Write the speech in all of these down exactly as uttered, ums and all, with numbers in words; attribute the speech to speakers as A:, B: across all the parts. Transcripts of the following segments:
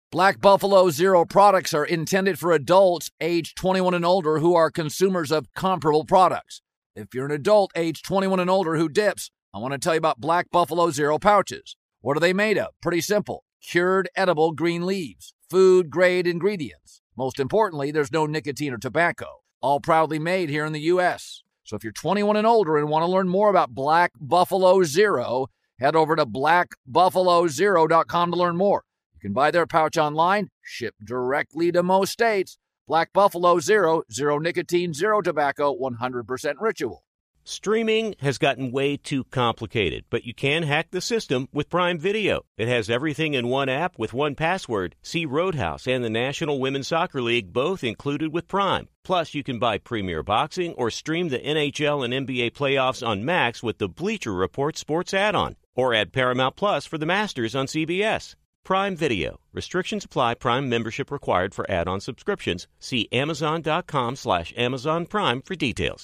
A: Black Buffalo Zero products are intended for adults age twenty-one and older who are consumers of comparable products. If you're an adult age twenty-one and older who dips, I want to tell you about Black Buffalo Zero pouches. What are they made of? Pretty simple. Cured edible green leaves, food-grade ingredients. Most importantly, there's no nicotine or tobacco. All proudly made here in the U S So if you're twenty-one and older and want to learn more about Black Buffalo Zero, head over to black buffalo zero dot com to learn more. You can buy their pouch online, shipped directly to most states. Black Buffalo Zero, zero nicotine, zero tobacco, one hundred percent ritual.
B: Streaming has gotten way too complicated, but you can hack the system with Prime Video. It has everything in one app with one password. See Roadhouse and the National Women's Soccer League both included with Prime. Plus, you can buy Premier Boxing or stream the N H L and N B A playoffs on Max with the Bleacher Report Sports add-on. Or add Paramount Plus for the Masters on C B S. Prime Video. Restrictions apply. Prime membership required for add-on subscriptions. See amazon.com slash Amazon Prime for details.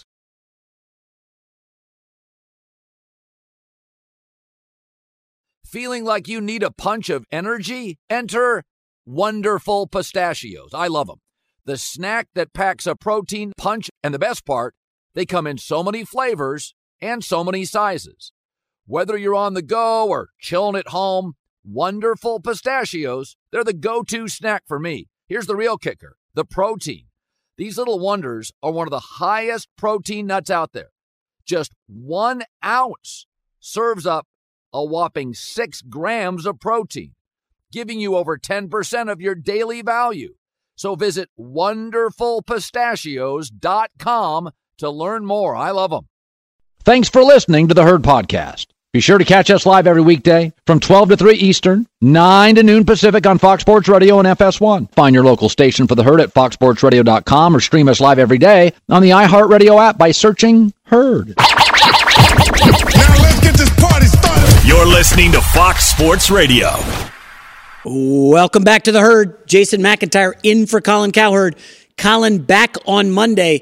A: Feeling like you need a punch of energy? Enter Wonderful Pistachios. I love them. The snack that packs a protein punch, and the best part, they come in so many flavors and so many sizes. Whether you're on the go or chilling at home, Wonderful Pistachios, they're the go-to snack for me. Here's the real kicker, the protein. These little wonders are one of the highest protein nuts out there. Just one ounce serves up a whopping six grams of protein, giving you over ten percent of your daily value. So visit wonderful pistachios dot com to learn more. I love them. Thanks for listening to the Herd Podcast. Be sure to catch us live every weekday from twelve to three Eastern, nine to noon Pacific on Fox Sports Radio and F S one. Find your local station for the Herd at fox sports radio dot com or stream us live every day on the iHeartRadio app by searching Herd.
C: Now let's get this party started.
D: You're listening to Fox Sports Radio.
E: Welcome back to the Herd. Jason McIntyre in for Colin Cowherd. Colin back on Monday.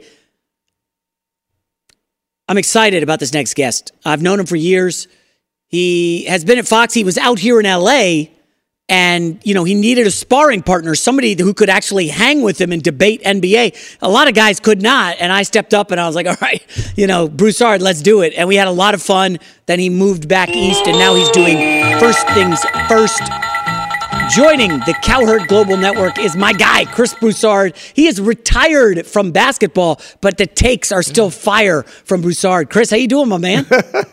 E: I'm excited about this next guest. I've known him for years. He has been at Fox. He was out here in L A, and, you know, he needed a sparring partner, somebody who could actually hang with him and debate N B A. A lot of guys could not, and I stepped up and I was like, all right, you know, Broussard, let's do it. And we had a lot of fun. Then he moved back east, and now he's doing First Things First. Joining the Cowherd Global Network is my guy, Chris Broussard. He is retired from basketball, but the takes are still fire from Broussard. Chris, how you doing, my man?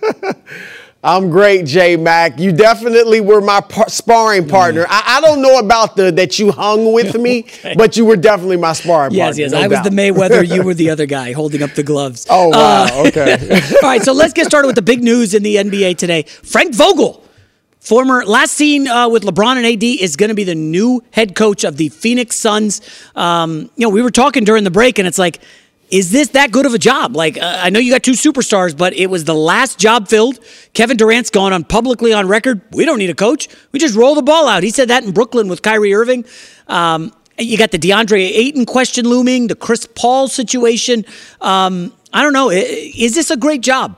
F: I'm great, J-Mac. You definitely were my par- sparring partner. I-, I don't know about the that you hung with me, okay. But you were definitely my sparring
E: yes,
F: partner.
E: Yes, yes.
F: No
E: I
F: doubt.
E: was the Mayweather. You were the other guy holding up the gloves.
F: Oh, wow. Uh, okay.
E: All right, so let's get started with the big news in the N B A today. Frank Vogel, former, last seen uh, with LeBron and A D, is going to be the new head coach of the Phoenix Suns. Um, you know, we were talking during the break, and it's like, is this that good of a job? Like, uh, I know you got two superstars, but it was the last job filled. Kevin Durant's gone on publicly on record. We don't need a coach. We just roll the ball out. He said that in Brooklyn with Kyrie Irving. Um, you got the DeAndre Ayton question looming, the Chris Paul situation. Um, I don't know. Is this a great job?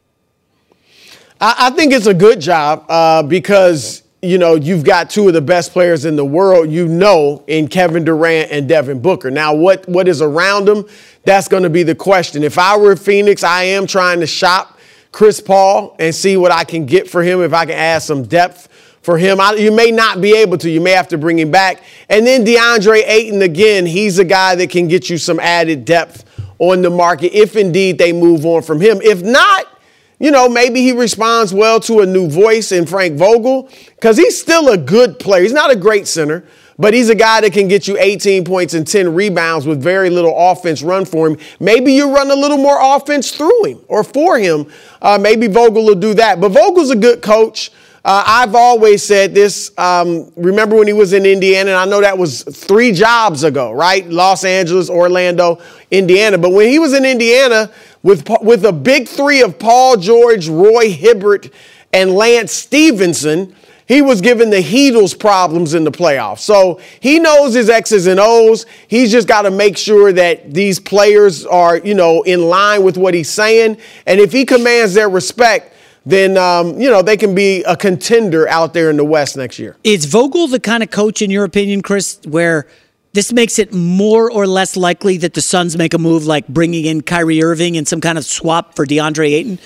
F: I, I think it's a good job uh, because, you know, you've got two of the best players in the world, you know, in Kevin Durant and Devin Booker. Now, what what is around them? That's going to be the question. If I were Phoenix, I am trying to shop Chris Paul and see what I can get for him, if I can add some depth for him. I, you may not be able to. You may have to bring him back. And then DeAndre Ayton, again, he's a guy that can get you some added depth on the market if indeed they move on from him. If not, you know, maybe he responds well to a new voice in Frank Vogel because he's still a good player. He's not a great center, but he's a guy that can get you eighteen points and ten rebounds with very little offense run for him. Maybe you run a little more offense through him or for him. Uh, maybe Vogel will do that. But Vogel's a good coach. Uh, I've always said this. Um, remember when he was in Indiana? And I know that was three jobs ago, right? Los Angeles, Orlando, Indiana. But when he was in Indiana with, with a big three of Paul George, Roy Hibbert, and Lance Stevenson, he was given the Heatles problems in the playoffs. So he knows his X's and O's. He's just got to make sure that these players are, you know, in line with what he's saying. And if he commands their respect, then, um, you know, they can be a contender out there in the West next year.
E: Is Vogel the kind of coach, in your opinion, Chris, where this makes it more or less likely that the Suns make a move like bringing in Kyrie Irving in some kind of swap for DeAndre Ayton?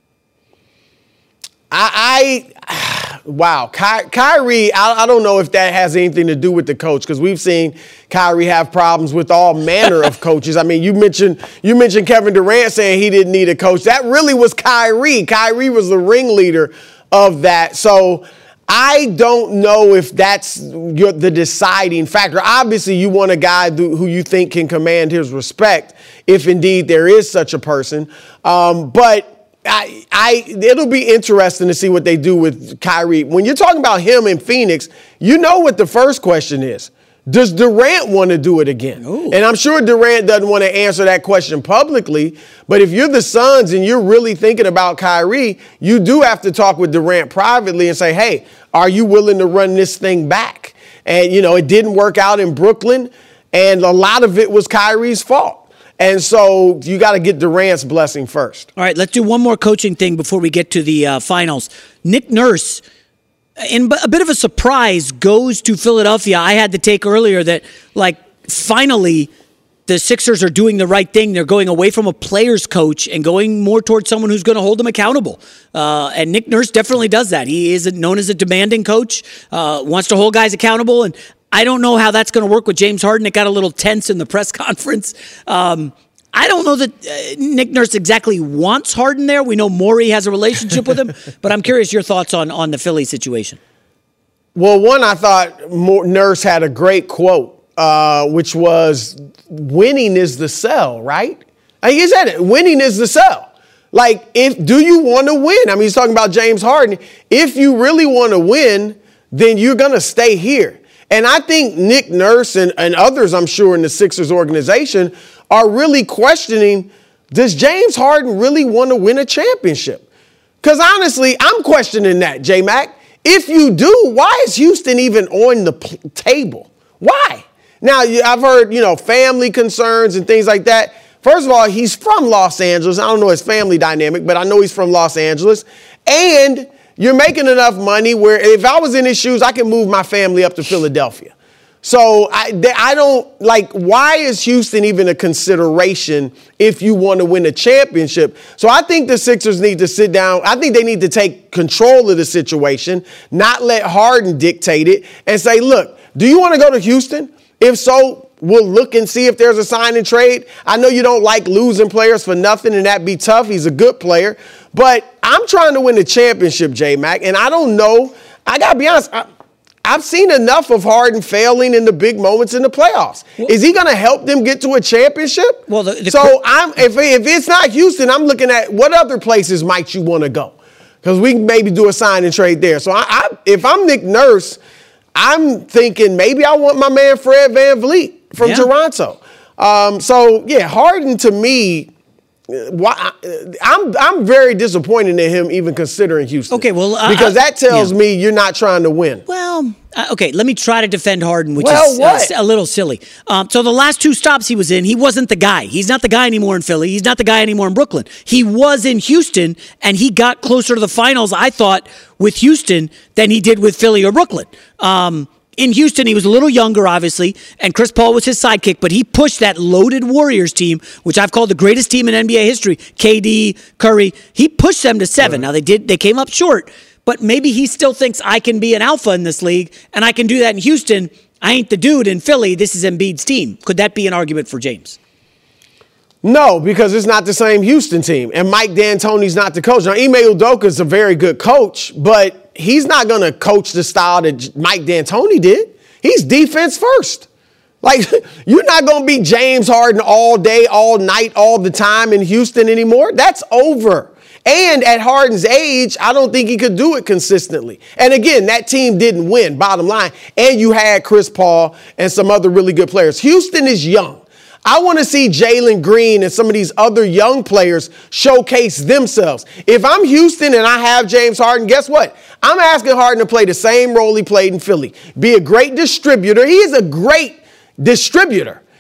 F: I, I wow, Ky- Kyrie, I, I don't know if that has anything to do with the coach, because we've seen Kyrie have problems with all manner of coaches. I mean, you mentioned you mentioned Kevin Durant saying he didn't need a coach. That really was Kyrie. Kyrie was the ringleader of that. So I don't know if that's your, the deciding factor. Obviously, you want a guy who you think can command his respect, if indeed there is such a person. Um, but I, I, it'll be interesting to see what they do with Kyrie. When you're talking about him in Phoenix, you know what the first question is. Does Durant want to do it again? Ooh. And I'm sure Durant doesn't want to answer that question publicly. But if you're the Suns and you're really thinking about Kyrie, you do have to talk with Durant privately and say, hey, are you willing to run this thing back? And, you know, it didn't work out in Brooklyn, and a lot of it was Kyrie's fault. And so you got to get Durant's blessing first.
E: All right, let's do one more coaching thing before we get to the uh, finals. Nick Nurse, in a bit of a surprise, goes to Philadelphia. I had the take earlier that, like, finally the Sixers are doing the right thing. They're going away from a player's coach and going more towards someone who's going to hold them accountable. Uh, and Nick Nurse definitely does that. He is known as a demanding coach, uh, wants to hold guys accountable, and I don't know how that's going to work with James Harden. It got a little tense in the press conference. Um, I don't know that uh, Nick Nurse exactly wants Harden there. We know Morey has a relationship with him, but I'm curious your thoughts on, on the Philly situation.
F: Well, one, I thought Nurse had a great quote, uh, which was, winning is the sell, right? I mean, he said it, winning is the sell. Like, if do you want to win? I mean, he's talking about James Harden. If you really want to win, then you're going to stay here. And I think Nick Nurse and, and others, I'm sure, in the Sixers organization are really questioning, does James Harden really want to win a championship? Because honestly, I'm questioning that, J-Mac. If you do, why is Houston even on the p- table? Why? Now, I've heard, you know, family concerns and things like that. First of all, he's from Los Angeles. I don't know his family dynamic, but I know he's from Los Angeles. And you're making enough money where if I was in his shoes, I could move my family up to Philadelphia. So I, I don't like, why is Houston even a consideration if you want to win a championship? So I think the Sixers need to sit down. I think they need to take control of the situation, not let Harden dictate it, and say, look, do you want to go to Houston? If so, we'll look and see if there's a sign and trade. I know you don't like losing players for nothing, and that'd be tough. He's a good player. But I'm trying to win the championship, J-Mac, and I don't know. I got to be honest. I, I've seen enough of Harden failing in the big moments in the playoffs. Well, is he going to help them get to a championship? Well, the, the, so I'm if, if it's not Houston, I'm looking at what other places might you want to go? Because we can maybe do a sign and trade there. So I, I, if I'm Nick Nurse, I'm thinking maybe I want my man Fred VanVleet from yeah. Toronto. Um, so, yeah, Harden to me, why, I'm I'm very disappointed in him even considering Houston.
E: Okay, well, uh,
F: because that tells
E: yeah.
F: me you're not trying to win.
E: Well, uh, okay, let me try to defend Harden, which
F: well,
E: is uh, a little silly. Um, so the last two stops he was in, he wasn't the guy. He's not the guy anymore in Philly. He's not the guy anymore in Brooklyn. He was in Houston, and he got closer to the finals, I thought, with Houston than he did with Philly or Brooklyn. Um, In Houston, he was a little younger, obviously, and Chris Paul was his sidekick, but he pushed that loaded Warriors team, which I've called the greatest team in N B A history, K D, Curry. He pushed them to seven. Now, they did; they came up short, but maybe he still thinks I can be an alpha in this league, and I can do that in Houston. I ain't the dude in Philly. This is Embiid's team. Could that be an argument for James?
F: No, because it's not the same Houston team, and Mike D'Antoni's not the coach. Now, Ime Udoka is a very good coach, but he's not going to coach the style that Mike D'Antoni did. He's defense first. Like, you're not going to be James Harden all day, all night, all the time in Houston anymore. That's over. And at Harden's age, I don't think he could do it consistently. And again, that team didn't win, bottom line. And you had Chris Paul and some other really good players. Houston is young. I want to see Jalen Green and some of these other young players showcase themselves. If I'm Houston and I have James Harden, guess what? I'm asking Harden to play the same role he played in Philly. Be a great distributor. He is a great distributor.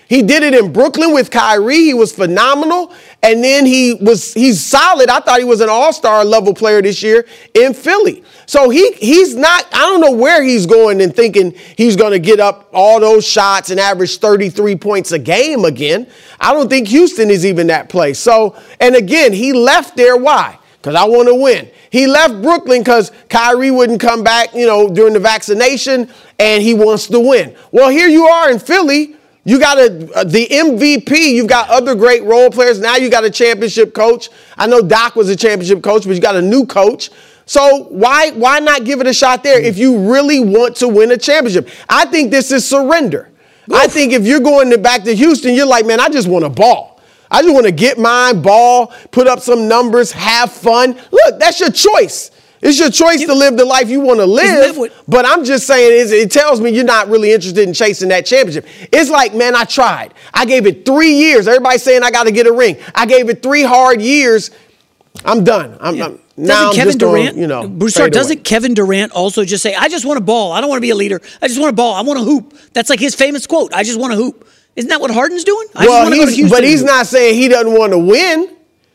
F: He did it in Brooklyn with Kyrie. He was phenomenal. And then he was he's solid. I thought he was an all-star level player this year in Philly. So he he's not, I don't know where he's going and thinking he's going to get up all those shots and average thirty-three points a game again. I don't think Houston is even that place. So, and again, he left there. Why? Because I want to win. He left Brooklyn because Kyrie wouldn't come back, you know, during the vaccination, and he wants to win. Well, here you are in Philly. You got a, uh, the M V P. You've got other great role players. Now you got a championship coach. I know Doc was a championship coach, but you got a new coach. So why why not give it a shot there if you really want to win a championship? I think this is surrender. Oof. I think if you're going to back to Houston, you're like, man, I just want to ball. I just want to get mine, ball, put up some numbers, have fun. Look, that's your choice. It's your choice to live the life you want to live, but I'm just saying it tells me you're not really interested in chasing that championship. It's like, man, I tried. I gave it three years. Everybody's saying I got to get a ring. I gave it three hard years. I'm done. I'm,
E: yeah.
F: I'm now
E: Kevin
F: I'm just
E: Durant,
F: on, you know,
E: Broussard, doesn't Kevin Durant also just say, I just want to ball. I don't want to be a leader. I just want to ball. I want to hoop. That's like his famous quote. I just want to hoop. Isn't that what Harden's doing? I
F: well,
E: just want to go to Houston.
F: But he's not saying he doesn't want to win.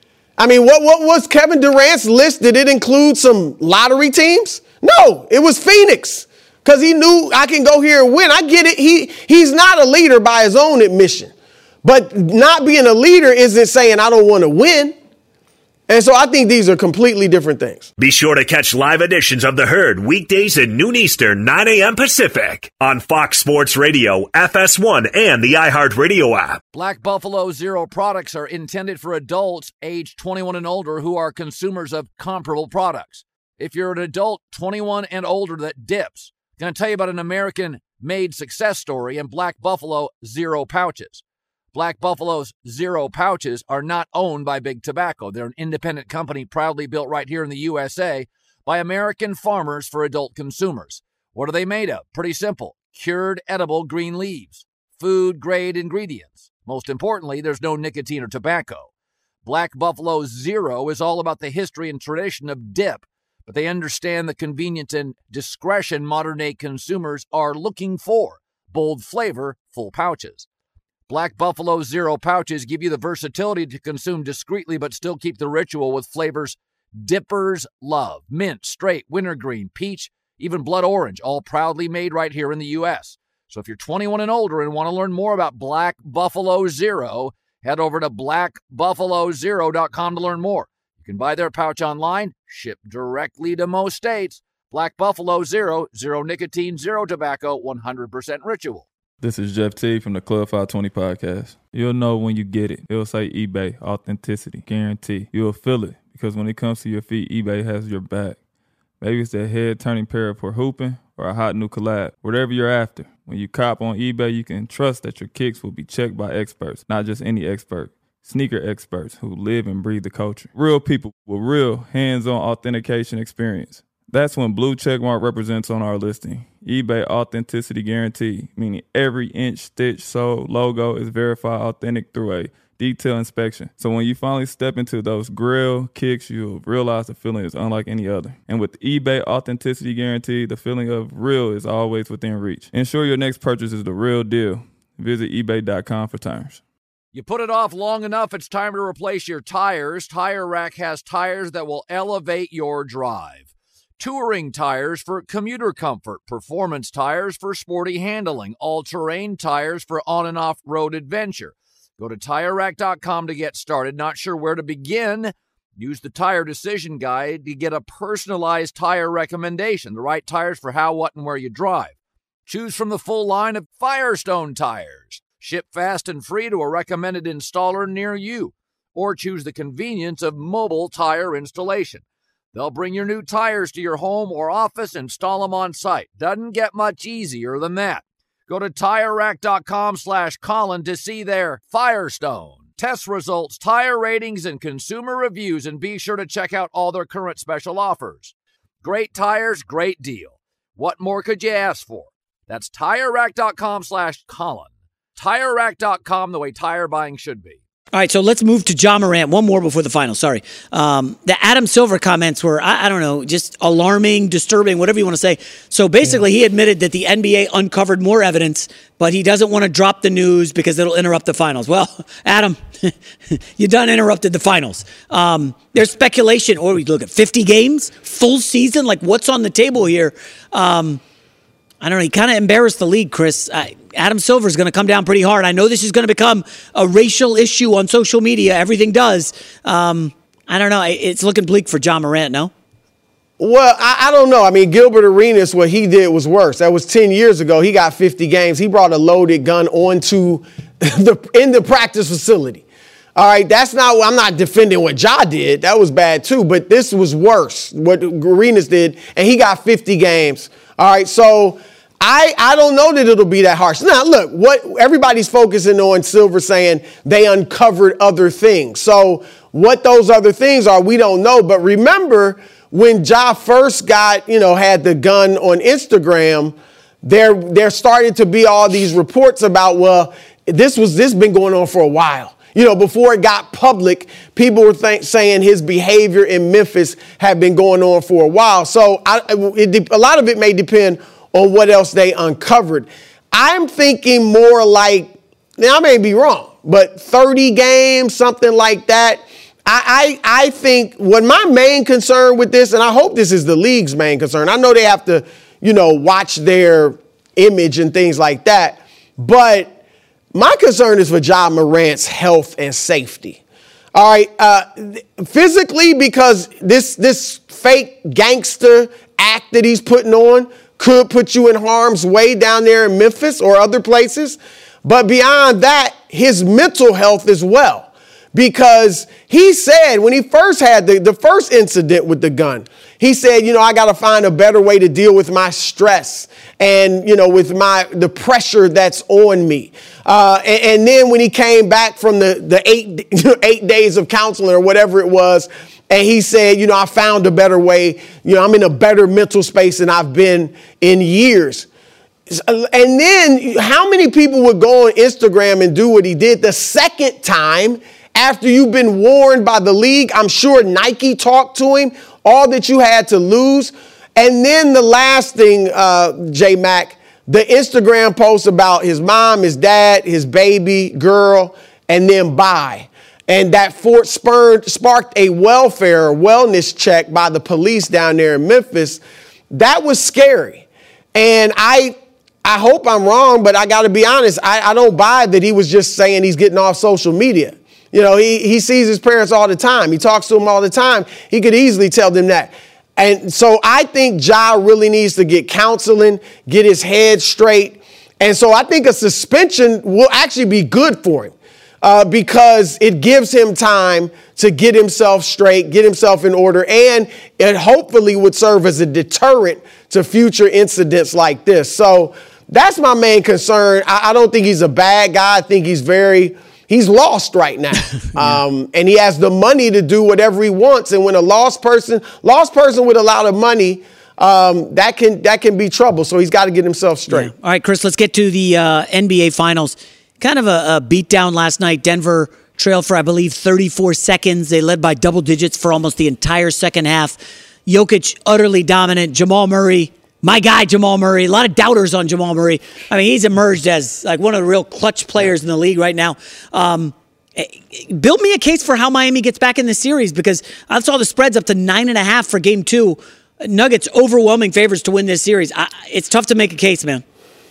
F: I mean, what, what was Kevin Durant's list? Did it include some lottery teams? No, it was Phoenix because he knew I can go here and win. I get it. He He's not a leader by his own admission. But not being a leader isn't saying I don't want to win. And so I think these are completely different things.
D: Be sure to catch live editions of The Herd weekdays at noon Eastern, nine a.m. Pacific on Fox Sports Radio, F S one, and the iHeartRadio app.
A: Black Buffalo Zero products are intended for adults age twenty-one and older who are consumers of comparable products. If you're an adult twenty-one and older that dips, I'm going to tell you about an American-made success story in Black Buffalo Zero pouches. Black Buffalo's Zero pouches are not owned by Big Tobacco. They're an independent company proudly built right here in the U S A by American farmers for adult consumers. What are they made of? Pretty simple. Cured edible green leaves. Food-grade ingredients. Most importantly, there's no nicotine or tobacco. Black Buffalo Zero is all about the history and tradition of dip, but they understand the convenience and discretion modern-day consumers are looking for. Bold flavor, full pouches. Black Buffalo Zero pouches give you the versatility to consume discreetly but still keep the ritual with flavors dippers love. Mint, straight, wintergreen, peach, even blood orange, all proudly made right here in the U S. So if you're twenty-one and older and want to learn more about Black Buffalo Zero, head over to black buffalo zero dot com to learn more. You can buy their pouch online, shipped directly to most states. Black Buffalo Zero, zero nicotine, zero tobacco, one hundred percent ritual.
G: This is Jeff T from the Club five twenty podcast. You'll know when you get it. It'll say eBay, authenticity, guarantee. You'll feel it because when it comes to your feet, eBay has your back. Maybe it's that head-turning pair for hooping or a hot new collab. Whatever you're after, when you cop on eBay, you can trust that your kicks will be checked by experts, not just any expert. Sneaker experts who live and breathe the culture. Real people with real hands-on authentication experience. That's when blue checkmark represents on our listing. eBay Authenticity Guarantee, meaning every inch, stitch, sole, logo is verified authentic through a detailed inspection. So when you finally step into those grill kicks, you'll realize the feeling is unlike any other. And with eBay Authenticity Guarantee, the feeling of real is always within reach. Ensure your next purchase is the real deal. Visit ebay dot com for terms.
A: You put it off long enough, it's time to replace your tires. Tire Rack has tires that will elevate your drive. Touring tires for commuter comfort, performance tires for sporty handling, all-terrain tires for on- and off-road adventure. Go to tire rack dot com to get started. Not sure where to begin? Use the Tire Decision Guide to get a personalized tire recommendation, the right tires for how, what, and where you drive. Choose from the full line of Firestone tires. Ship fast and free to a recommended installer near you. Or choose the convenience of mobile tire installation. They'll bring your new tires to your home or office, install them on site. Doesn't get much easier than that. Go to tire rack dot com slash Colin to see their Firestone test results, tire ratings, and consumer reviews, and be sure to check out all their current special offers. Great tires, great deal. What more could you ask for? That's tire rack dot com slash Colin. tire rack dot com, the way tire buying should be.
E: All right, so let's move to Ja Morant. One more before the final. Sorry. Um, the Adam Silver comments were, I, I don't know, just alarming, disturbing, whatever you want to say. So basically, yeah. he admitted that the N B A uncovered more evidence, but he doesn't want to drop the news because it'll interrupt the finals. Well, Adam, you done interrupted the finals. Um, there's speculation, or we look at fifty games, full season. Like, what's on the table here? Um, I don't know. He kind of embarrassed the league, Chris. I, Adam Silver is going to come down pretty hard. I know this is going to become a racial issue on social media. Everything does. Um, I don't know. It's looking bleak for Ja Morant, no?
F: Well, I, I don't know. I mean, Gilbert Arenas, what he did was worse. That was ten years ago. He got fifty games. He brought a loaded gun onto the in the practice facility. All right, that's not, I'm not defending what Ja did. That was bad too, but this was worse, what Arenas did, and he got fifty games. All right, so I, I don't know that it'll be that harsh. Now, look, what everybody's focusing on Silver saying they uncovered other things. So what those other things are, we don't know. But remember, when Ja first got, you know, had the gun on Instagram, there there started to be all these reports about, well, this was this been going on for a while. You know, before it got public, people were th- saying his behavior in Memphis had been going on for a while. So I, it, a lot of it may depend on what else they uncovered. I'm thinking more like, now I may be wrong, but thirty games, something like that. I, I, I think what my main concern with this, and I hope this is the league's main concern. I know they have to, you know, watch their image and things like that. But my concern is for Ja Morant's health and safety. All right. Uh, physically, because this, this fake gangster act that he's putting on could put you in harm's way down there in Memphis or other places. But beyond that, his mental health as well. Because he said when he first had the, the first incident with the gun, he said, you know, I got to find a better way to deal with my stress and, you know, with my the pressure that's on me. Uh, and, and then when he came back from the, the eight, eight days of counseling or whatever it was, and he said, you know, I found a better way. You know, I'm in a better mental space than I've been in years. And then how many people would go on Instagram and do what he did the second time after you've been warned by the league? I'm sure Nike talked to him, all that you had to lose. And then the last thing, uh, J-Mac, the Instagram post about his mom, his dad, his baby girl, and then bye. And that Fort spurred, sparked a welfare or wellness check by the police down there in Memphis. That was scary. And I I hope I'm wrong, but I got to be honest. I, I don't buy that he was just saying he's getting off social media. You know, he, he sees his parents all the time. He talks to them all the time. He could easily tell them that. And so I think Ja really needs to get counseling, get his head straight. And so I think a suspension will actually be good for him. Uh, because it gives him time to get himself straight, get himself in order, and it hopefully would serve as a deterrent to future incidents like this. So that's my main concern. I, I don't think he's a bad guy. I think he's very, he's lost right now. yeah. um, and he has the money to do whatever he wants. And when a lost person, lost person with a lot of money, um, that can that can be trouble. So he's got to get himself straight.
E: Yeah. All right, Chris, let's get to the uh, N B A Finals. Kind of a, a beatdown last night. Denver trailed for, I believe, thirty-four seconds. They led by double digits for almost the entire second half. Jokic utterly dominant. Jamal Murray, my guy Jamal Murray. A lot of doubters on Jamal Murray. I mean, he's emerged as like one of the real clutch players in the league right now. Um, build me a case for how Miami gets back in the series, because I saw the spreads up to nine and a half for game two. Nuggets overwhelming favorites to win this series. I, it's tough to make a case, man.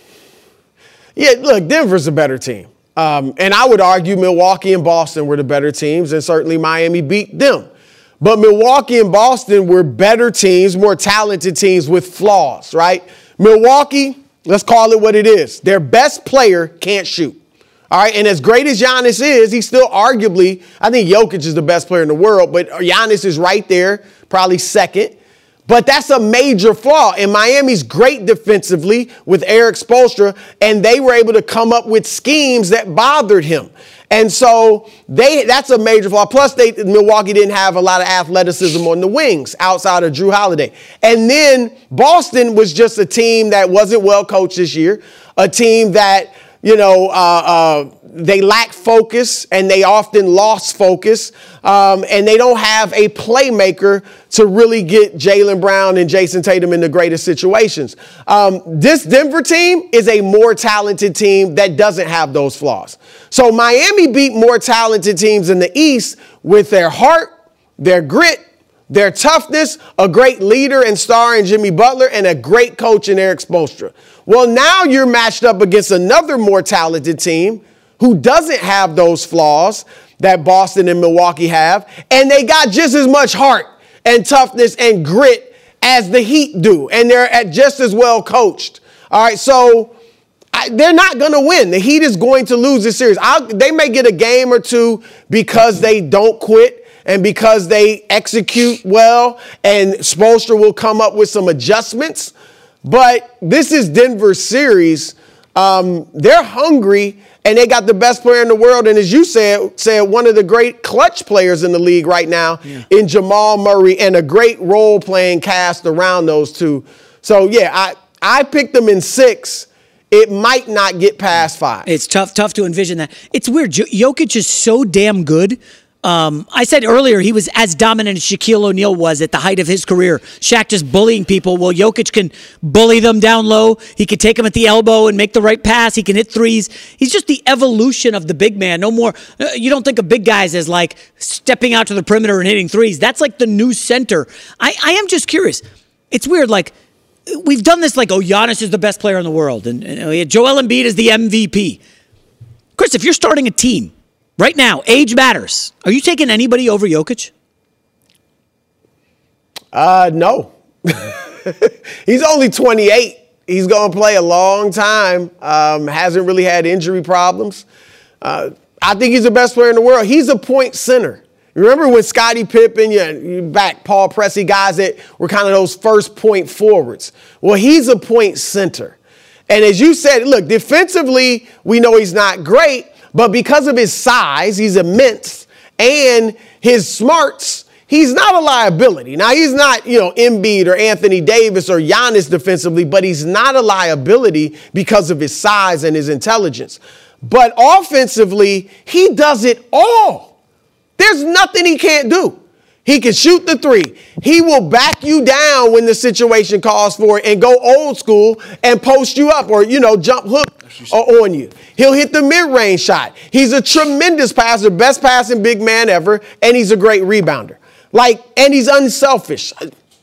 F: Yeah, look, Denver's a better team. Um, and I would argue Milwaukee and Boston were the better teams, and certainly Miami beat them. But Milwaukee and Boston were better teams, more talented teams with flaws, right? Milwaukee, let's call it what it is. Their best player can't shoot. All right, and as great as Giannis is, he's still arguably, I think Jokic is the best player in the world, but Giannis is right there, probably second. But that's a major flaw. And Miami's great defensively with Eric Spoelstra, and they were able to come up with schemes that bothered him. And so they that's a major flaw. Plus, they Milwaukee didn't have a lot of athleticism on the wings outside of Drew Holiday. And then Boston was just a team that wasn't well coached this year, a team that you know, uh, uh, they lack focus and they often lost focus. Um, and they don't have a playmaker to really get Jaylen Brown and Jason Tatum in the greatest situations. Um, this Denver team is a more talented team that doesn't have those flaws. So Miami beat more talented teams in the East with their heart, their grit, their toughness, a great leader and star in Jimmy Butler, and a great coach in Eric Spoelstra. Well, now you're matched up against another more talented team who doesn't have those flaws that Boston and Milwaukee have, and they got just as much heart and toughness and grit as the Heat do, and they're at just as well coached. All right, so I, they're not going to win. The Heat is going to lose this series. I'll, they may get a game or two because they don't quit and because they execute well, and Spoelstra will come up with some adjustments. But this is Denver's series. Um, they're hungry, and they got the best player in the world. And as you said, said one of the great clutch players in the league right now yeah. in Jamal Murray, and a great role-playing cast around those two. So, yeah, I, I picked them in six. It might not get past five.
E: It's tough, tough to envision that. It's weird. Jokic is so damn good. Um, I said earlier he was as dominant as Shaquille O'Neal was at the height of his career. Shaq just bullying people. Well, Jokic can bully them down low. He can take them at the elbow and make the right pass. He can hit threes. He's just the evolution of the big man. No more. Uh, you don't think of big guys as like stepping out to the perimeter and hitting threes. That's like the new center. I, I am just curious. It's weird. Like we've done this like, oh, Giannis is the best player in the world. And, and Joel Embiid is the M V P. Chris, if you're starting a team, right now, age matters. Are you taking anybody over Jokic?
F: Uh, no. He's only twenty-eight. He's going to play a long time. Um, hasn't really had injury problems. Uh, I think he's the best player in the world. He's a point center. Remember when Scottie Pippen, you, you back Paul Pressey, guys that were kind of those first point forwards? Well, he's a point center. And as you said, look, defensively, we know he's not great. But because of his size, he's immense, and his smarts, he's not a liability. Now, he's not, you know, Embiid or Anthony Davis or Giannis defensively, but he's not a liability because of his size and his intelligence. But offensively, he does it all. There's nothing he can't do. He can shoot the three. He will back you down when the situation calls for it and go old school and post you up or, you know, jump hook on you. He'll hit the mid-range shot. He's a tremendous passer, best passing big man ever, and he's a great rebounder. Like, and he's unselfish.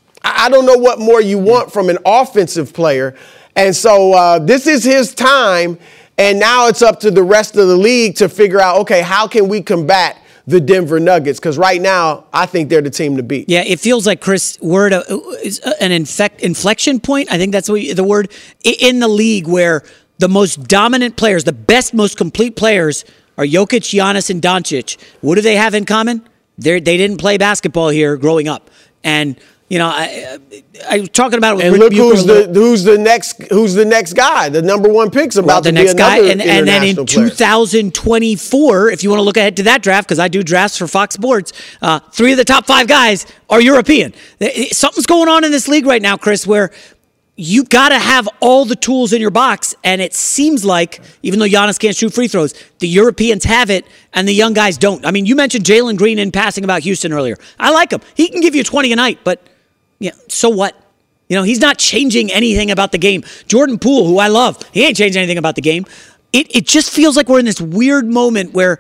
F: I don't know what more you want from an offensive player. And so uh, this is his time, and now it's up to the rest of the league to figure out, okay, how can we combat the Denver Nuggets? Because right now, I think they're the team to beat.
E: Yeah, it feels like, Chris, we're at a, an infect, inflection point. I think that's what you, the word in the league where the most dominant players, the best, most complete players are Jokic, Giannis, and Doncic. What do they have in common? They're, they didn't play basketball here growing up. And, you know, I, I was talking about it with
F: and
E: Rick
F: look
E: Bucher
F: who's the who's the next who's the next guy. The number one pick's about
E: well, the
F: to
E: next
F: be another
E: guy, and, and then in
F: player.
E: two thousand twenty-four, if you want to look ahead to that draft, because I do drafts for Fox Sports, uh, three of the top five guys are European. Something's going on in this league right now, Chris, where you got to have all the tools in your box, and it seems like, even though Giannis can't shoot free throws, the Europeans have it, and the young guys don't. I mean, you mentioned Jalen Green in passing about Houston earlier. I like him. He can give you twenty a night, but yeah, so what? You know, he's not changing anything about the game. Jordan Poole, who I love, he ain't changing anything about the game. It it just feels like we're in this weird moment where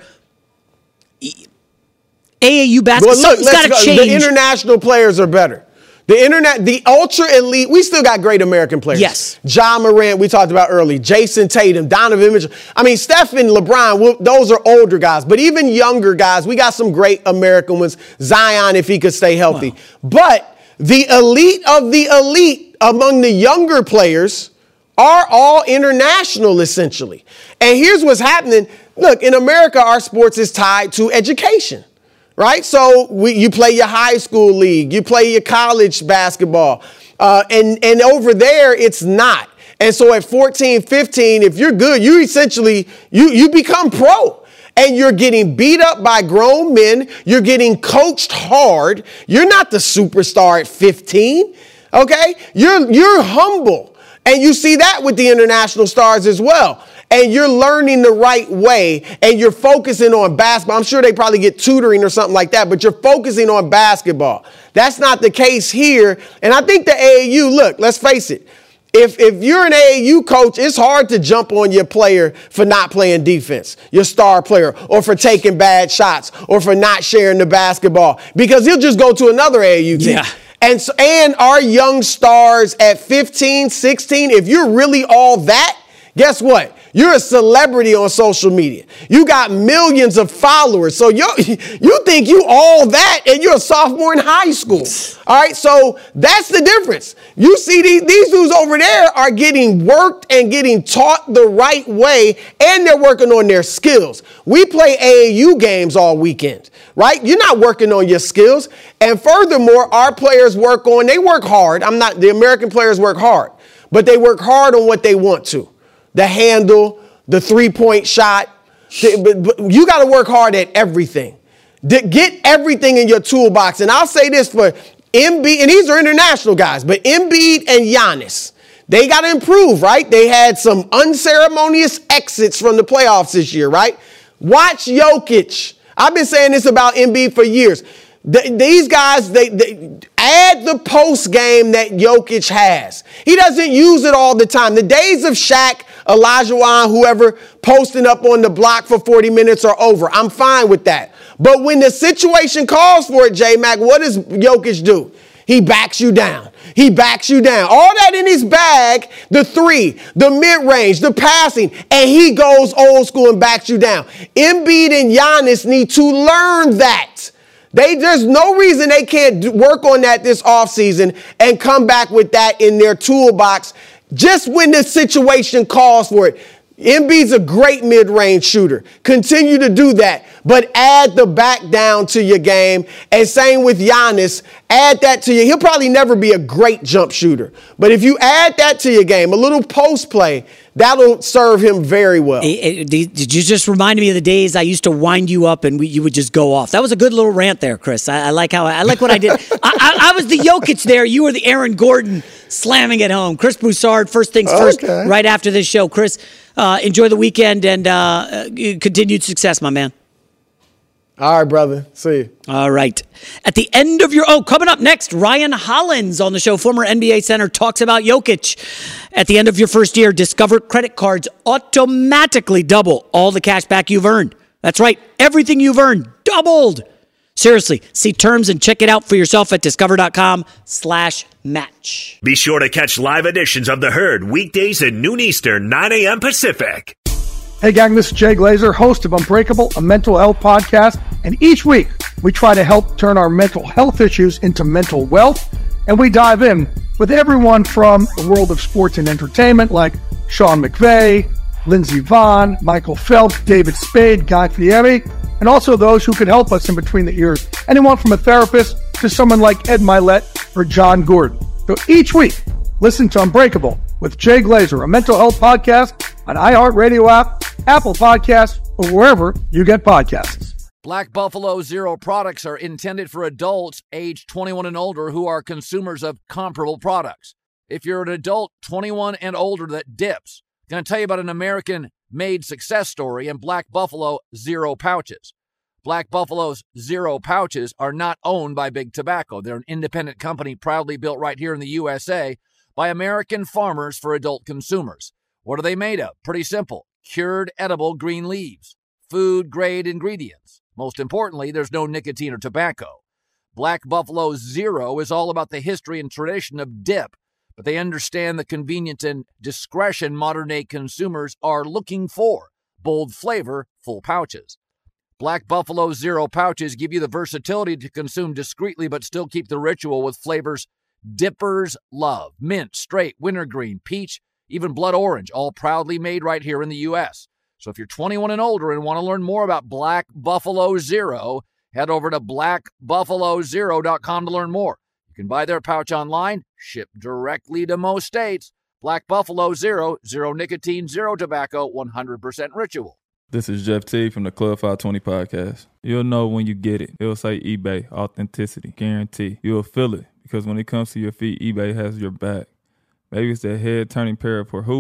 E: A A U basketball,
F: well, look,
E: something's got to change.
F: The international players are better. The internet, the ultra elite, we still got great American players.
E: Yes.
F: Ja Morant, we talked about early. Jason Tatum, Donovan Mitchell. I mean, Steph and LeBron, those are older guys. But even younger guys, we got some great American ones. Zion, if he could stay healthy. Wow. But the elite of the elite among the younger players are all international, essentially. And here's what's happening. Look, in America, our sports is tied to education. Right? So we, you play your high school league, you play your college basketball, uh, and, and over there, it's not. And so at fourteen, fifteen, if you're good, you essentially, you, you become pro. And you're getting beat up by grown men. You're getting coached hard. You're not the superstar at fifteen, okay? You're, you're humble. And you see that with the international stars as well. and you're learning the right way and you're focusing on basketball. I'm sure they probably get tutoring or something like that, but you're focusing on basketball. That's not the case here. And I think the A A U, look, let's face it. If if you're an A A U coach, it's hard to jump on your player for not playing defense, your star player, or for taking bad shots, or for not sharing the basketball, because he'll just go to another A A U team.
E: Yeah.
F: And, so, and our young stars at fifteen, sixteen, if you're really all that, guess what? You're a celebrity on social media. You got millions of followers. So you you think you all that and you're a sophomore in high school. All right, so that's the difference. You see these, these dudes over there are getting worked and getting taught the right way, and they're working on their skills. We play A A U games all weekend, right? You're not working on your skills. And furthermore, our players work on, they work hard. I'm not, the American players work hard, but they work hard on what they want to. The handle, the three-point shot. But, but you got to work hard at everything. Get everything in your toolbox. And I'll say this for Embiid, and these are international guys, but Embiid and Giannis, they got to improve, right? They had some unceremonious exits from the playoffs this year, right? Watch Jokic. I've been saying this about Embiid for years. The, these guys, they, they add the post game that Jokic has. He doesn't use it all the time. The days of Shaq, Olajuwon, whoever posting up on the block for forty minutes are over. I'm fine with that. But when the situation calls for it, J-Mac, what does Jokic do? He backs you down. He backs you down. All that in his bag, the three, the mid-range, the passing, and he goes old school and backs you down. Embiid and Giannis need to learn that. They, there's no reason they can't do, work on that this offseason and come back with that in their toolbox just when the situation calls for it. Embiid's a great mid-range shooter. Continue to do that, but add the back down to your game. And same with Giannis, add that to you. He'll probably never be a great jump shooter, but if you add that to your game, a little post play, that'll serve him very well.
E: Hey, did you just remind me of the days I used to wind you up and we, you would just go off? That was a good little rant there, Chris. I, I like how I, I like what I did. I, I, I was the Jokic there. You were the Aaron Gordon slamming it home. Chris Broussard, first things first, okay. Right after this show. Chris, uh, enjoy the weekend and uh, continued success, my man.
F: All right, brother. See you.
E: All right. At the end of your... Oh, coming up next, Ryan Hollins on the show, former N B A center, talks about Jokic. At the end of your first year, Discover credit cards automatically double all the cash back you've earned. That's right. Everything you've earned doubled. Seriously, see terms and check it out for yourself at discover.com slash match.
D: Be sure to catch live editions of The Herd weekdays at noon Eastern, nine a.m. Pacific.
H: Hey gang, this is Jay Glazer, host of Unbreakable, a mental health podcast. And each week, we try to help turn our mental health issues into mental wealth. And we dive in with everyone from the world of sports and entertainment, like Sean McVay, Lindsey Vonn, Michael Phelps, David Spade, Guy Fieri, and also those who could help us in between the ears. Anyone from a therapist to someone like Ed Milet or John Gordon. So each week, listen to Unbreakable with Jay Glazer, a mental health podcast on iHeartRadio app, Apple Podcasts, or wherever you get podcasts.
A: Black Buffalo Zero products are intended for adults age twenty-one and older who are consumers of comparable products. If you're an adult twenty-one and older that dips, I'm going to tell you about an American-made success story in Black Buffalo Zero pouches. Black Buffalo's Zero pouches are not owned by Big Tobacco. They're an independent company proudly built right here in the U S A by American farmers for adult consumers. What are they made of? Pretty simple. Cured edible green leaves. Food-grade ingredients. Most importantly, there's no nicotine or tobacco. Black Buffalo Zero is all about the history and tradition of dip, but they understand the convenience and discretion modern-day consumers are looking for. Bold flavor, full pouches. Black Buffalo Zero pouches give you the versatility to consume discreetly but still keep the ritual with flavors dippers love. Mint, straight, wintergreen, peach, even blood orange, all proudly made right here in the U S. So if you're twenty-one and older and want to learn more about Black Buffalo Zero, head over to black buffalo zero dot com to learn more. You can buy their pouch online, ship directly to most states. Black Buffalo Zero, zero nicotine, zero tobacco, one hundred percent ritual.
G: This is Jeff T from the Club five twenty podcast. You'll know when you get it. It'll say eBay, authenticity, guarantee. You'll feel it because when it comes to your feet, eBay has your back. Maybe it's that head-turning pair for hooping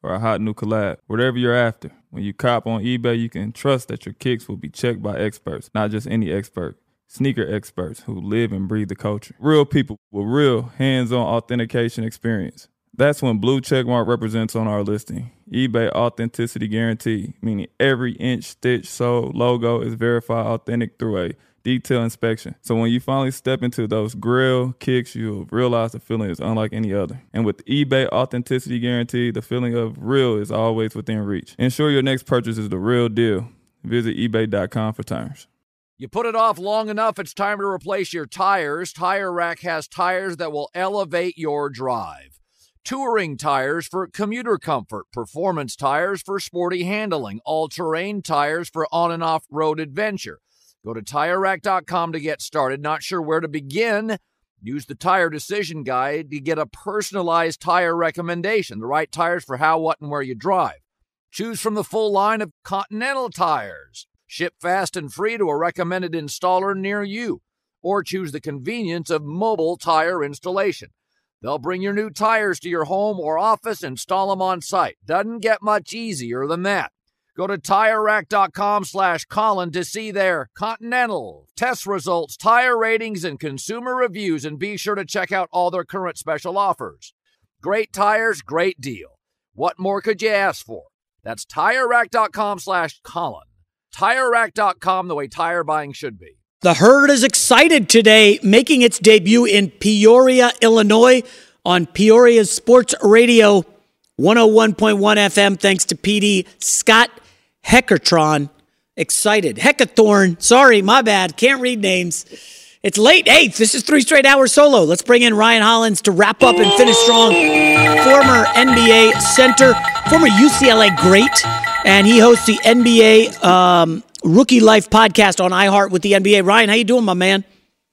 G: or a hot new collab. Whatever you're after, when you cop on eBay, you can trust that your kicks will be checked by experts, not just any expert. Sneaker experts who live and breathe the culture. Real people with real hands-on authentication experience. That's when blue checkmark represents on our listing. eBay Authenticity Guarantee, meaning every inch, stitch, sole, logo is verified authentic through a detailed inspection. So when you finally step into those grill kicks, you'll realize the feeling is unlike any other. And with eBay Authenticity Guarantee, the feeling of real is always within reach. Ensure your next purchase is the real deal. Visit ebay dot com for terms.
A: You put it off long enough, it's time to replace your tires. Tire Rack has tires that will elevate your drive. Touring tires for commuter comfort, performance tires for sporty handling, all-terrain tires for on- and off-road adventure. Go to Tire Rack dot com to get started. Not sure where to begin? Use the Tire Decision Guide to get a personalized tire recommendation, the right tires for how, what, and where you drive. Choose from the full line of Continental tires. Ship fast and free to a recommended installer near you. Or choose the convenience of mobile tire installation. They'll bring your new tires to your home or office, install them on site. Doesn't get much easier than that. Go to Tire Rack dot com slash Colin to see their Continental test results, tire ratings, and consumer reviews, and be sure to check out all their current special offers. Great tires, great deal. What more could you ask for? That's Tire Rack dot com slash Colin. Tire Rack dot com, the way tire buying should be.
E: The Herd is excited today, making its debut in Peoria, Illinois, on Peoria's Sports Radio one oh one point one F M, thanks to P D Scott Heckertron. Excited. Heckathorn. Sorry, my bad. Can't read names. It's late. Hey, this is Three Straight Hours Solo. Let's bring in Ryan Hollins to wrap up and finish strong. Former N B A center, former U C L A great, and he hosts the N B A um, Rookie Life podcast on iHeart with the N B A. Ryan, how you doing, my man?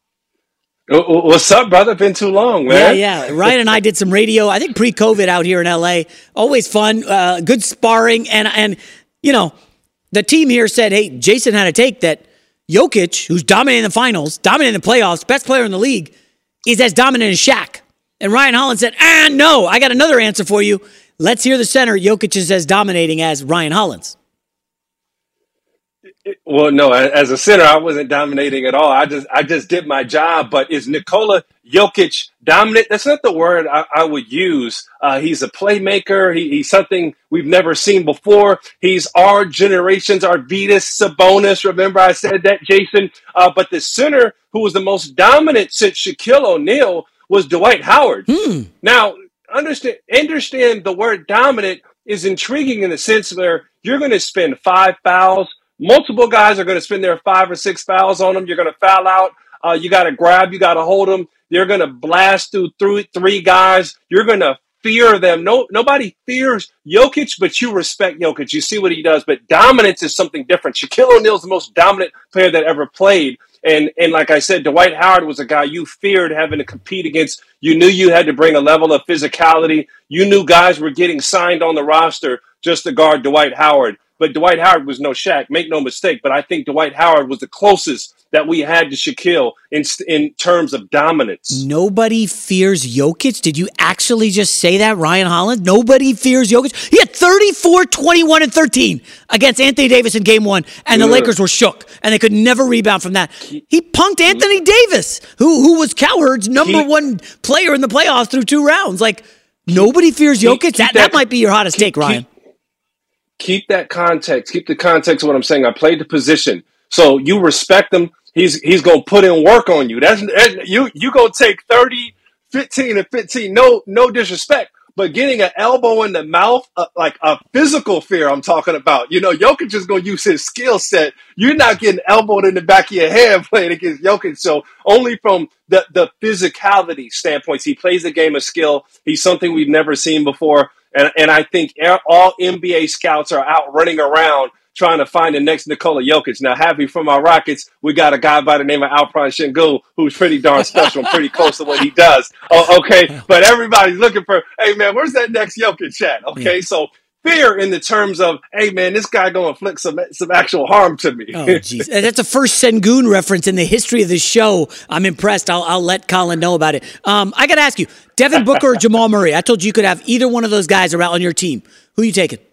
I: What's up, brother? Been too long, man.
E: Yeah, yeah. Ryan and I did some radio, I think pre-COVID out here in L A. Always fun, uh, good sparring. And, and, you know, the team here said, hey, Jason had a take that Jokic, who's dominating the finals, dominating the playoffs, best player in the league, is as dominant as Shaq. And Ryan Hollins said, ah, no, I got another answer for you. Let's hear the center. Jokic is as dominating as Ryan Hollins.
I: Well, no, as a center, I wasn't dominating at all. I just I just did my job. But is Nikola Jokic dominant? That's not the word I, I would use. Uh, he's a playmaker. He, he's something we've never seen before. He's our generation's Arvydas Sabonis. Remember I said that, Jason? Uh, but the center who was the most dominant since Shaquille O'Neal was Dwight Howard.
E: Hmm.
I: Now, understand, understand the word dominant is intriguing in the sense where you're going to spend five fouls. Multiple guys are going to spend their five or six fouls on them. You're going to foul out. Uh, you got to grab. You got to hold them. They're going to blast through, through three guys. You're going to fear them. No, nobody fears Jokic, but you respect Jokic. You see what he does. But dominance is something different. Shaquille O'Neal is the most dominant player that ever played. And, and like I said, Dwight Howard was a guy you feared having to compete against. You knew you had to bring a level of physicality. You knew guys were getting signed on the roster just to guard Dwight Howard. But Dwight Howard was no Shaq, make no mistake. But I think Dwight Howard was the closest that we had to Shaquille in in terms of dominance.
E: Nobody fears Jokic? Did you actually just say that, Ryan Hollins? Nobody fears Jokic? He had thirty-four, twenty-one, and thirteen against Anthony Davis in game one, and the
I: yeah.
E: Lakers were shook, and they could never rebound from that. He punked Anthony Davis, who, who was Cowherd's number he, one player in the playoffs through two rounds. Like, nobody fears Jokic? Keep, that, that, that might be your hottest keep, take, Ryan.
I: Keep, Keep that context. Keep the context of what I'm saying. I played the position. So you respect him. He's he's going to put in work on you. That's, that's you you going to take thirty, fifteen, and fifteen. No no disrespect. But getting an elbow in the mouth, uh, like a physical fear I'm talking about. You know, Jokic is going to use his skill set. You're not getting elbowed in the back of your head playing against Jokic. So only from the, the physicality standpoints, he plays a game of skill. He's something we've never seen before. And, and I think all N B A scouts are out running around trying to find the next Nikola Jokic. Now, happy for my Rockets, we got a guy by the name of Alperen Sengun who's pretty darn special and pretty close to what he does. Oh, okay, but everybody's looking for, hey, man, where's that next Jokic at? Okay, yeah. So fear in the terms of, hey, man, this guy going to inflict some, some actual harm to me.
E: Oh, jeez. That's a first Sengun reference in the history of the show. I'm impressed. I'll, I'll let Colin know about it. Um, I got to ask you, Devin Booker or Jamal Murray? I told you you could have either one of those guys around on your team. Who are you taking?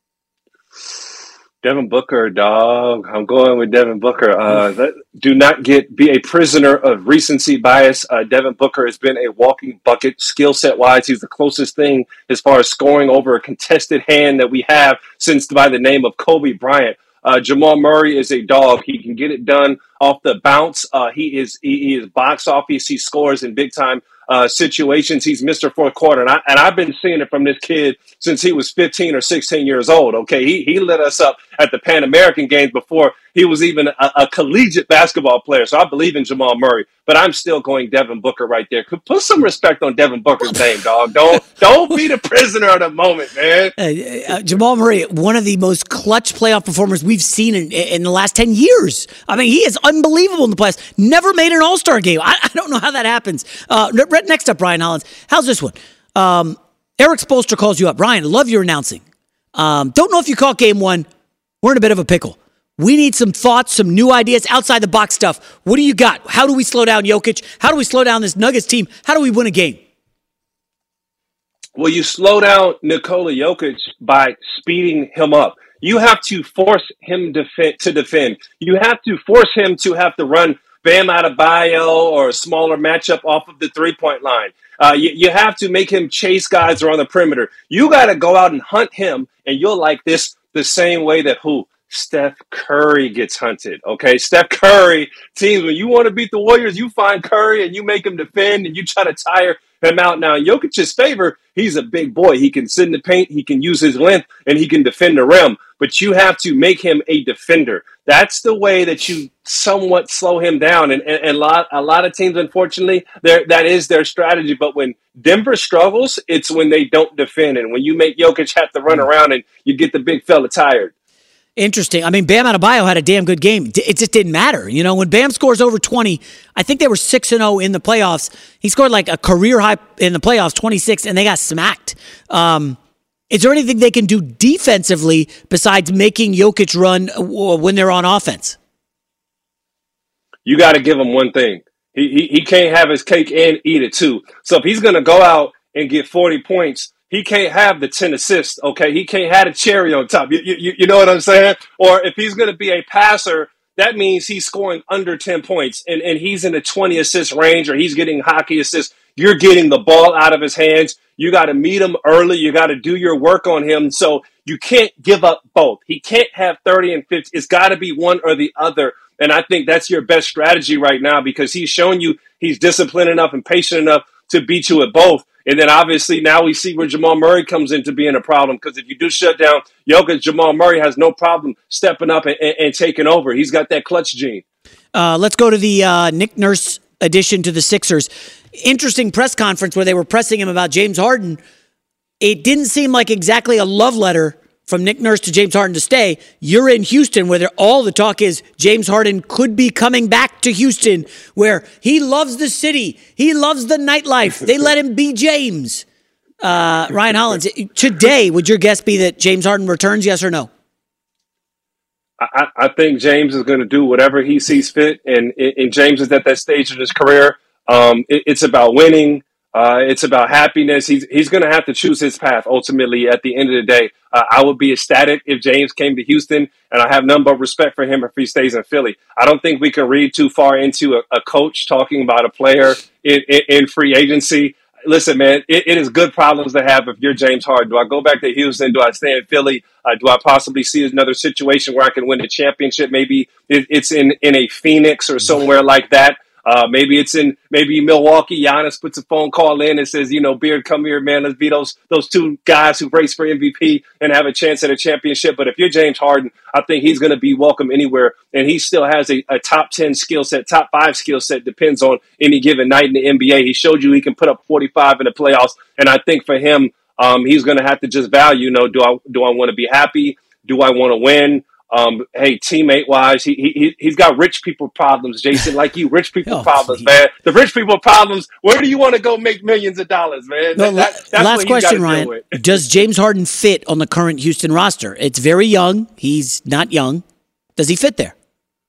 I: Devin Booker, dog. I'm going with Devin Booker. Uh, that, do not get be a prisoner of recency bias. Uh, Devin Booker has been a walking bucket skill set wise. He's the closest thing as far as scoring over a contested hand that we have since by the name of Kobe Bryant. Uh, Jamal Murray is a dog. He can get it done off the bounce. Uh, he is he, he is box office. He scores in big time uh, situations. He's Mister Fourth Quarter, and I and I've been seeing it from this kid since he was fifteen or sixteen years old. Okay, he he lit us up at the Pan American Games before he was even a, a collegiate basketball player. So I believe in Jamal Murray, but I'm still going Devin Booker right there. Put some respect on Devin Booker's name, dog. Don't don't be the prisoner of the moment, man.
E: Uh, uh, Jamal Murray, one of the most clutch playoff performers we've seen in, in the last ten years. I mean, he is unbelievable in the playoffs. Never made an All-Star game. I, I don't know how that happens. Uh, next up, Ryan Hollins. How's this one? Um, Eric Spoelstra calls you up. Ryan, love your announcing. Um, don't know if you caught game one. We're in a bit of a pickle. We need some thoughts, some new ideas, outside the box stuff. What do you got? How do we slow down Jokic? How do we slow down this Nuggets team? How do we win a game?
I: Well, you slow down Nikola Jokic by speeding him up. You have to force him defend, to defend. You have to force him to have to run Bam Adebayo or a smaller matchup off of the three-point line. Uh, you, you have to make him chase guys around the perimeter. You got to go out and hunt him, and you'll like this the same way that who? Steph Curry gets hunted, okay? Steph Curry, teams, when you want to beat the Warriors, you find Curry and you make him defend and you try to tire him out. Now, in Jokic's favor, he's a big boy. He can sit in the paint, he can use his length, and he can defend the rim. But you have to make him a defender. That's the way that you somewhat slow him down. And, and, and a, lot, a lot of teams, unfortunately, that is their strategy. But when Denver struggles, it's when they don't defend. And when you make Jokic have to run around and you get the big fella tired.
E: Interesting. I mean, Bam Adebayo had a damn good game. It just didn't matter. You know, when Bam scores over twenty, I think they were six and oh in the playoffs. He scored like a career high in the playoffs, twenty-six, and they got smacked. Um, is there anything they can do defensively besides making Jokic run when they're on offense?
I: You got to give him one thing. He, he he can't have his cake and eat it too. So if he's going to go out and get forty points, he can't have the ten assists, okay? He can't have the cherry on top. You, you, you know what I'm saying? Or if he's going to be a passer, that means he's scoring under ten points, and, and he's in the twenty assist range, or he's getting hockey assists. You're getting the ball out of his hands. You got to meet him early. You got to do your work on him. So you can't give up both. He can't have thirty and fifty. It's got to be one or the other. And I think that's your best strategy right now because he's shown you he's disciplined enough and patient enough to beat you at both. And then obviously now we see where Jamal Murray comes into being a problem because if you do shut down Jokic, Jamal Murray has no problem stepping up and, and, and taking over. He's got that clutch gene.
E: Uh, let's go to the uh, Nick Nurse addition to the Sixers. Interesting press conference where they were pressing him about James Harden. It didn't seem like exactly a love letter from Nick Nurse to James Harden to stay. You're in Houston where all the talk is James Harden could be coming back to Houston where he loves the city. He loves the nightlife. They let him be James. Uh, Ryan Hollins, today, would your guess be that James Harden returns, yes or no?
I: I, I think James is going to do whatever he sees fit. And, and James is at that stage in his career. Um, it, it's about winning. Uh, it's about happiness. He's he's going to have to choose his path ultimately at the end of the day. Uh, I would be ecstatic if James came to Houston, and I have none but respect for him if he stays in Philly. I don't think we can read too far into a, a coach talking about a player in, in, in free agency. Listen, man, it, it is good problems to have if you're James Harden. Do I go back to Houston? Do I stay in Philly? Uh, do I possibly see another situation where I can win a championship? Maybe it, it's in, in a Phoenix or somewhere like that. Uh, maybe it's in maybe Milwaukee. Giannis puts a phone call in and says, you know, Beard, come here, man. Let's be those those two guys who race for M V P and have a chance at a championship. But if you're James Harden, I think he's going to be welcome anywhere. And he still has a, a top ten skill set, top five skill set, depends on any given night in the N B A. He showed you he can put up forty-five in the playoffs. And I think for him, um, he's going to have to just value, you know, do I do I want to be happy? Do I want to win? Um, hey, teammate wise, he, he, he's got rich people problems, Jason, like you, rich people
E: Oh,
I: problems,
E: please.
I: man. The rich people problems, where do you want to go make millions of dollars, man?
E: No,
I: That- that- that's
E: last
I: what he's
E: question,
I: gotta deal
E: Ryan.
I: with.
E: Does James Harden fit on the current Houston roster? It's very young. He's not young. Does he fit there?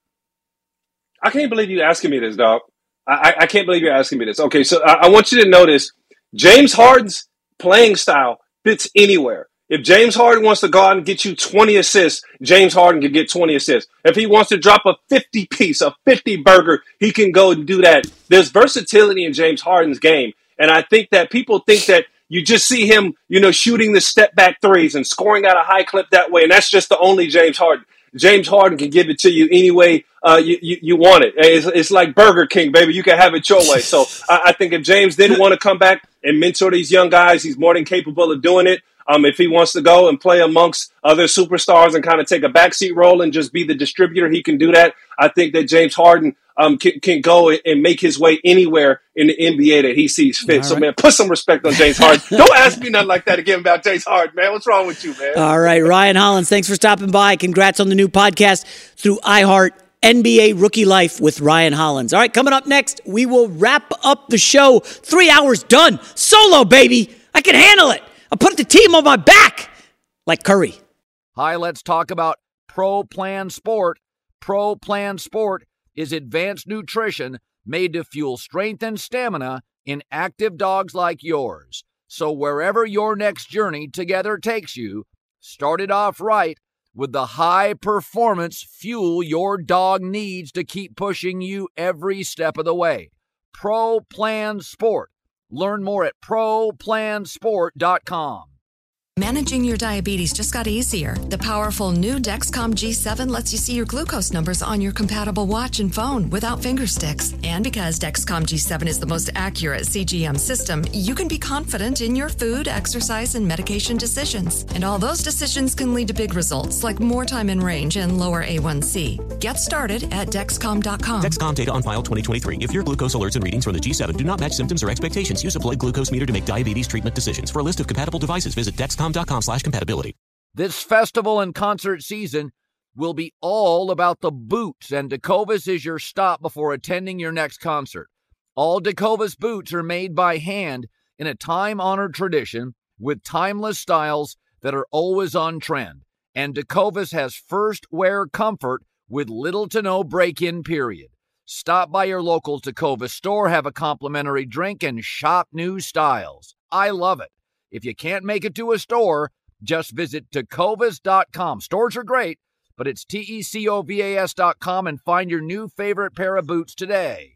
I: I can't believe you asking me this, dog. I, I, I can't believe you're asking me this. Okay, so I, I want you to notice James Harden's playing style fits anywhere. If James Harden wants to go out and get you twenty assists, James Harden can get twenty assists. If he wants to drop a fifty piece, a fifty burger, he can go and do that. There's versatility in James Harden's game. And I think that people think that you just see him, you know, shooting the step back threes and scoring at a high clip that way. And that's just the only James Harden. James Harden can give it to you any way uh, you, you, you want it. It's, it's like Burger King, baby. You can have it your way. So I, I think if James didn't want to come back and mentor these young guys, he's more than capable of doing it. Um, if he wants to go and play amongst other superstars and kind of take a backseat role and just be the distributor, he can do that. I think that James Harden um, can, can go and make his way anywhere in the N B A that he sees fit.
E: All
I: so,
E: right.
I: man, put some respect on James Harden. Don't ask me nothing like that again about James Harden, man. What's wrong with you, man?
E: All right, Ryan Hollins, thanks for stopping by. Congrats on the new podcast through iHeart, N B A Rookie Life with Ryan Hollins. All right, coming up next, we will wrap up the show. Three hours done. Solo, baby. I can handle it. I put the team on my back like Curry.
A: Hi, let's talk about Pro Plan Sport. Pro Plan Sport is advanced nutrition made to fuel strength and stamina in active dogs like yours. So wherever your next journey together takes you, start it off right with the high performance fuel your dog needs to keep pushing you every step of the way. Pro Plan Sport. Learn more at pro plan sport dot com.
J: Managing your diabetes just got easier. The powerful new Dexcom G seven lets you see your glucose numbers on your compatible watch and phone without finger sticks. And because Dexcom G seven is the most accurate C G M system, you can be confident in your food, exercise, and medication decisions. And all those decisions can lead to big results like more time in range and lower A one C. Get started at Dexcom dot com.
K: Dexcom data on file twenty twenty-three. If your glucose alerts and readings from the G seven do not match symptoms or expectations, use a blood glucose meter to make diabetes treatment decisions. For a list of compatible devices, visit Dexcom dot com slash compatibility.
A: This festival and concert season will be all about the boots, and Tecovas is your stop before attending your next concert. All Tecovas boots are made by hand in a time-honored tradition with timeless styles that are always on trend. And Tecovas has first wear comfort with little to no break-in period. Stop by your local Tecovas store, have a complimentary drink, and shop new styles. I love it. If you can't make it to a store, just visit tecovas dot com. Stores are great, but it's T E C O V A S dot com and find your new favorite pair of boots today.